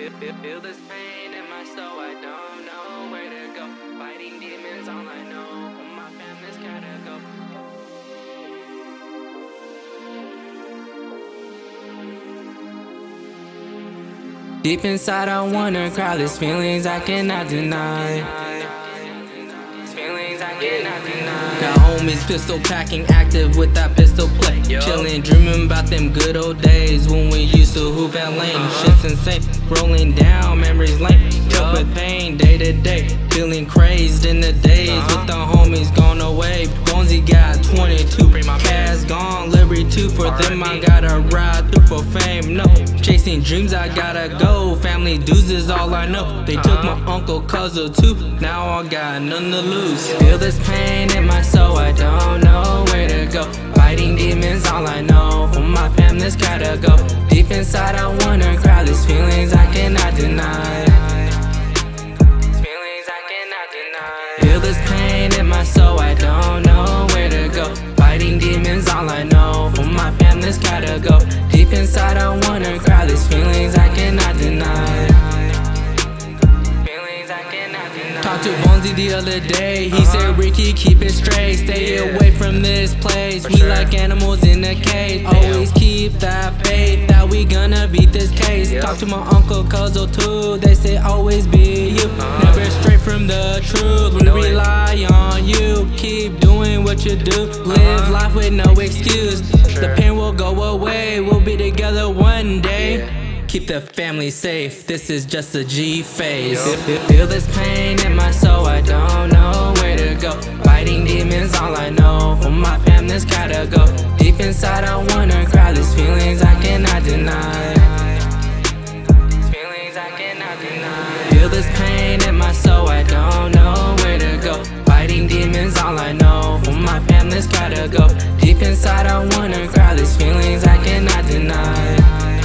Feel this pain in my soul, I don't know where to go. Fighting demons, all I know. My family's gotta go. Deep inside, I wanna cry. These feelings I cannot deny. Got homies pistol packing, active with that pistol play. Chillin', dreaming about them good old days when we used to hoop at lane. Shit's insane, rolling down memories lane. Cope with pain day to day, feeling crazed in the days with the homies gone away. Bonesy got 22, Cash gone, Liberty 2 for them. I gotta ride through for fame. No, chasing dreams, I gotta go. Family dues is all I know. They took my uncle Cuzzo too. Now I got nothing to lose. Feel this pain in my soul, I don't know where to go. Fighting demons, all I know. For my family's gotta go. Deep inside, I wanna cry. These feelings I cannot deny. Feelings I cannot deny. Feel this pain in my soul, I don't know where to go. Fighting demons, all I know. For my family's gotta go. Deep inside, I wanna cry. These feelings I cannot deny. Talked to Bonesy the other day, he said, Ricky, keep it straight, stay away from this place. We like animals in a cage, always keep that faith that we gonna beat this case. Talk to my uncle Cuzzo too, they say always be you, never stray from the truth. We rely on you, keep doing what you do, live life with no excuse. The pain will go away, we'll be together one day. Keep the family safe, this is just a G phase. Feel this pain in my soul, I don't know where to go. Fighting demons, all I know. For my family's gotta go. Deep inside, I wanna cry. These feelings I cannot deny. Feelings I cannot deny. Feel this pain in my soul, I don't know where to go. Fighting demons, all I know. For my family's gotta go. Deep inside, I wanna cry. These feelings I cannot deny.